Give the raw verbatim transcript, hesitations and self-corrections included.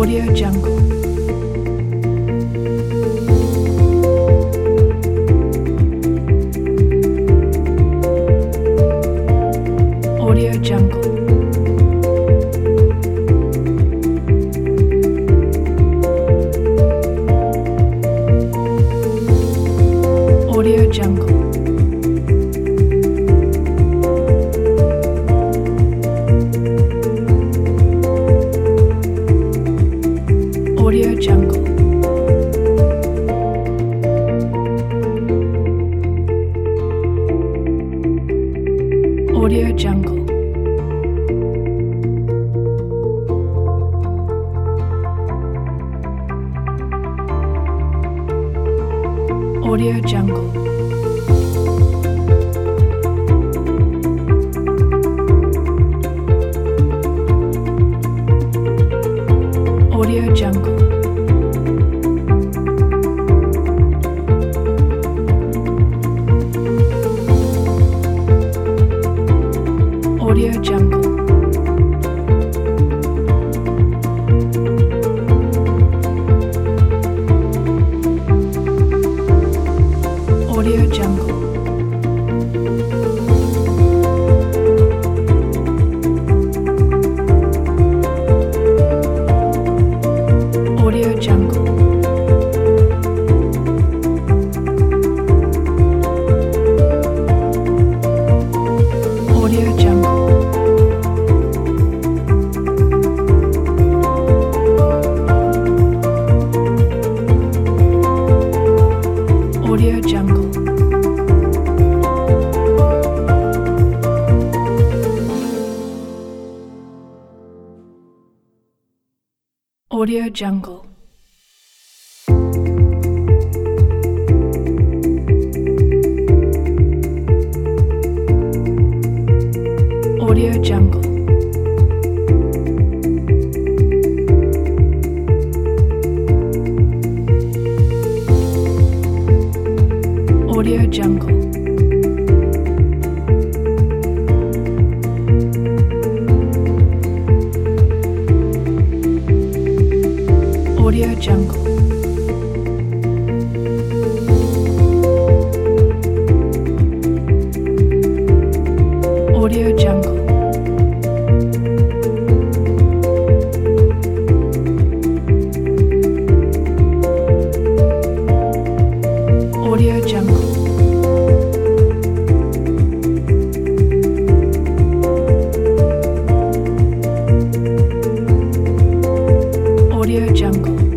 Audio Jungle. Audio Jungle. Audio Jungle. Audio Jungle. Audio Jungle. Audio Jungle. Audio Jungle. Audio Jungle. Audio Jungle. Audio Jungle. Audio Jungle. Audio Jungle. Audio Jungle. Audio Jungle. Audio Jungle. Audio Jungle. Audio Jungle. Audio Jungle. Audio Jungle.